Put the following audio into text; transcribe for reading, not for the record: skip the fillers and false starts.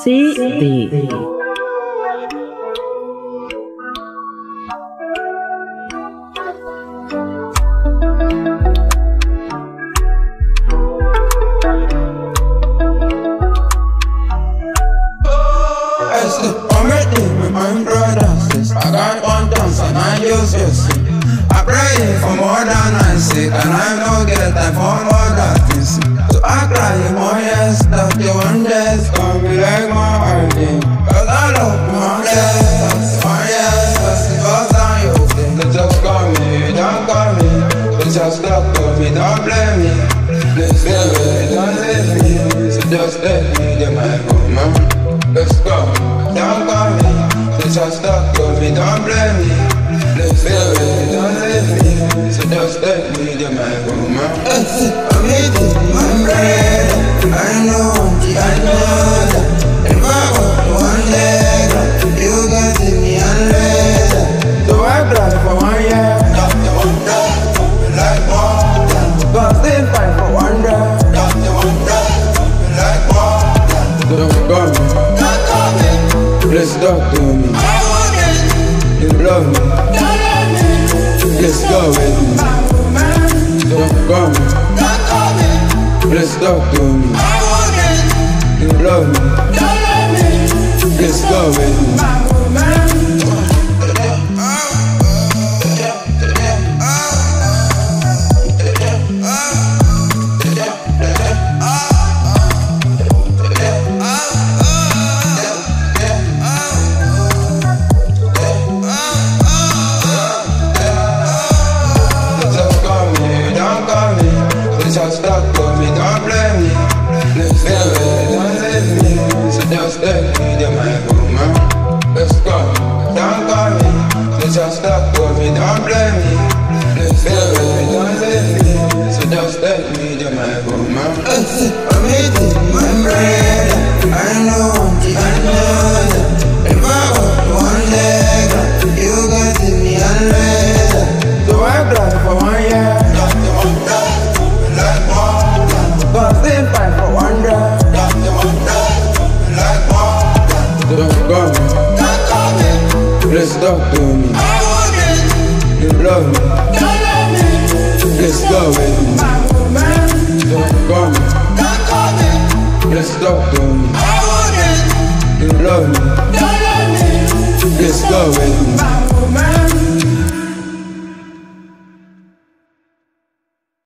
CD. I'm ready with my brothers. I got one dance and I use this. I pray for more than I seek, and I don't get time for more that things. So I cry more yes, that the one day's gonna be like my heartache. Cause I love my yes, my yes, that's the first time you think. They just call me, don't call me. They just talk to me, don't blame me. Please baby, don't leave me. So just let me get my woman. Let's go, don't call me. They just talk to me, don't blame me. Let's baby, don't leave me. So just let me get my woman. I'm eating, I'm ready. I know that. If I want one day, you can see me unready. So I cry for 1 year. Not the one day, like more. Gonna stay fine for 1 day. Not the one day, like more. Don't call me. Let's talk to me. You love me. Let's go with me. Don't call me. Let's talk to me. You love me. Let's go with me. Just talk to me, don't blame me. Let's baby, don't leave me. So just let me get my woman. Let's go, don't call me. So just talk to me, don't blame me. Let's baby, don't leave me. So just let me get my woman. I'm eating, I'm ready. I know that. If I want one day, you can see me unready. So I cry for 1 year. Not the one day. Gonna stay fine for 1 day. Not the one day, like more. Don't call me. Let's talk to me. You love me. Let's go with me. Don't call me. Let's talk to me. You love me. Let's go with me.